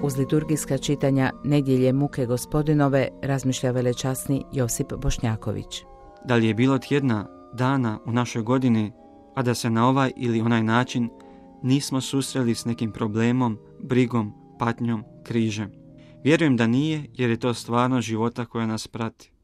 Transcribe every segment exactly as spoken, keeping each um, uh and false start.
Uz liturgijska čitanja Nedjelje muke Gospodinove razmišlja velečasni Josip Bošnjaković. Da li je bilo tjedna, dana u našoj godini, a da se na ovaj ili onaj način nismo susreli s nekim problemom, brigom, patnjom, križem? Vjerujem da nije, jer je to stvarnost života koja nas prati.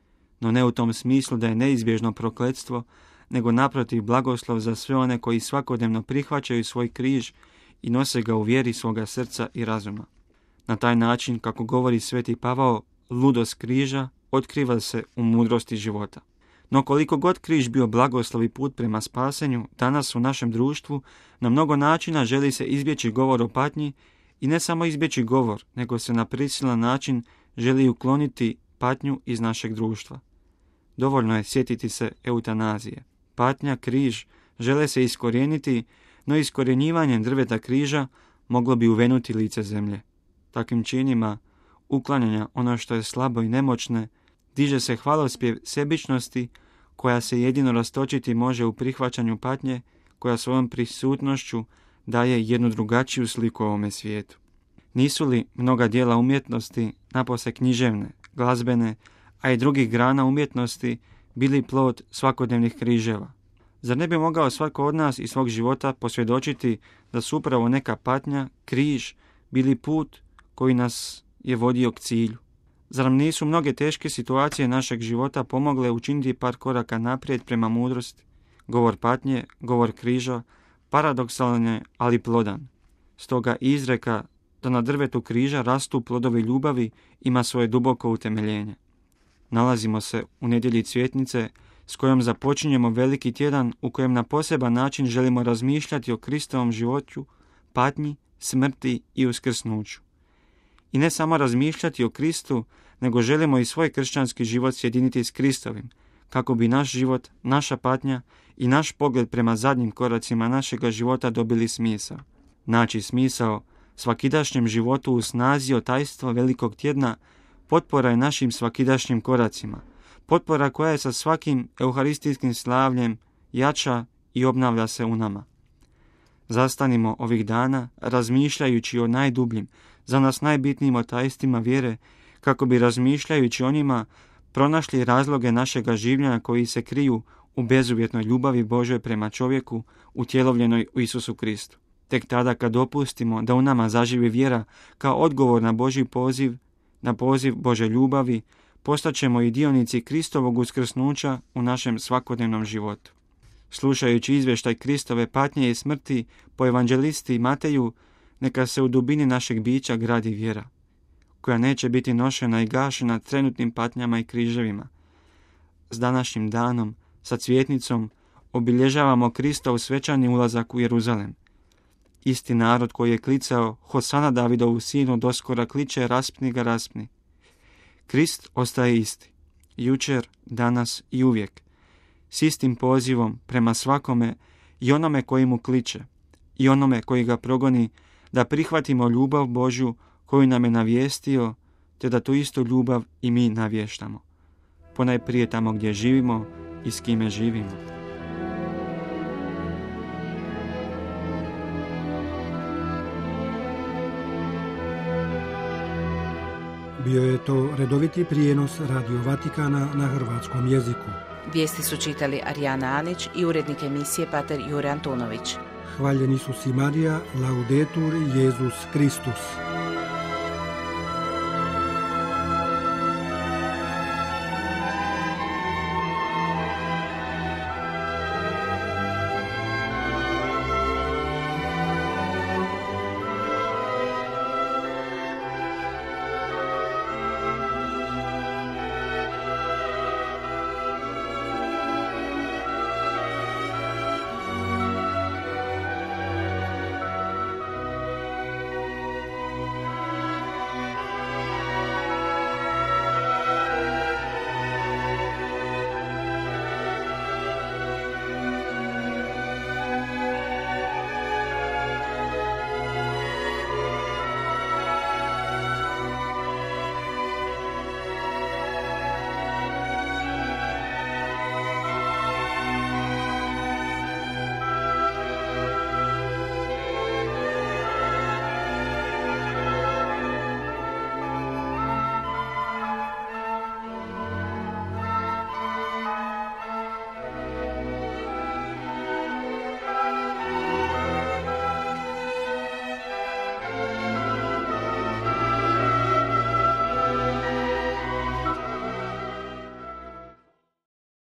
No ne u tom smislu da je neizbježno prokletstvo, nego naprotiv blagoslov za sve one koji svakodnevno prihvaćaju svoj križ i nose ga u vjeri svoga srca i razuma. Na taj način, kako govori sveti Pavao, ludost križa otkriva se u mudrosti života. No koliko god križ bio blagoslov i put prema spasenju, danas u našem društvu na mnogo načina želi se izbjeći govor o patnji i ne samo izbjeći govor, nego se na prisilan način želi ukloniti patnju iz našeg društva. Dovoljno je sjetiti se eutanazije. Patnja, križ žele se iskorijeniti, no iskorjenjivanjem drveta križa moglo bi uvenuti lice zemlje. Takvim činima uklanjanja ono što je slabo i nemoćne, diže se hvalospjev sebičnosti koja se jedino rastočiti može u prihvaćanju patnje, koja svojom prisutnošću daje jednu drugačiju sliku o ovome svijetu. Nisu li mnoga djela umjetnosti, napose književne, glazbene, a i drugih grana umjetnosti, bili plod svakodnevnih križeva? Zar ne bi mogao svatko od nas iz svog života posvjedočiti da su upravo neka patnja, križ, bili put koji nas je vodio k cilju? Zar nam nisu mnoge teške situacije našeg života pomogle učiniti par koraka naprijed prema mudrosti? Govor patnje, govor križa, paradoksalan je, ali plodan. Stoga izreka da na drvetu križa rastu plodovi ljubavi ima svoje duboko utemeljenje. Nalazimo se u nedjelji Cvjetnice, s kojom započinjemo veliki tjedan u kojem na poseban način želimo razmišljati o Kristovom životu, patnji, smrti i uskrsnuću. I ne samo razmišljati o Kristu, nego želimo i svoj kršćanski život sjediniti s Kristovim, kako bi naš život, naša patnja i naš pogled prema zadnjim koracima našega života dobili smisao. Naći smisao svakidašnjem životu u snazi otajstva velikog tjedna potpora je našim svakidašnjim koracima, potpora koja je sa svakim euharistijskim slavljem jača i obnavlja se u nama. Zastanimo ovih dana razmišljajući o najdubljim, za nas najbitnijim otajstvima vjere, kako bi razmišljajući o njima pronašli razloge našega življenja koji se kriju u bezuvjetnoj ljubavi Božoj prema čovjeku utjelovljenoj u Isusu Kristu. Tek tada kad dopustimo da u nama zaživi vjera kao odgovor na Božji poziv, na poziv Bože ljubavi, postaćemo i dionici Kristovog uskrsnuća u našem svakodnevnom životu. Slušajući izvještaj Kristove patnje i smrti po evanđelisti Mateju, neka se u dubini našeg bića gradi vjera, koja neće biti nošena i gašena trenutnim patnjama i križevima. S današnjim danom, sa Cvjetnicom, obilježavamo Kristov svečani ulazak u Jeruzalem. Isti narod koji je klicao Hosana Davidovu sinu doskora kliče raspni ga, raspni. Krist ostaje isti, jučer, danas i uvijek, s istim pozivom prema svakome i onome koji mu kliče, i onome koji ga progoni, da prihvatimo ljubav Božju koju nam je navijestio, te da tu istu ljubav i mi navještamo. Ponajprije tamo gdje živimo i s kime živimo. Bio je to redoviti prijenos Radio Vatikana na hrvatskom jeziku. Vijesti su čitali Arijana Anić i urednik emisije pater Jure Antunović. Hvaljeni su si Marija, laudetur Jesus Kristus.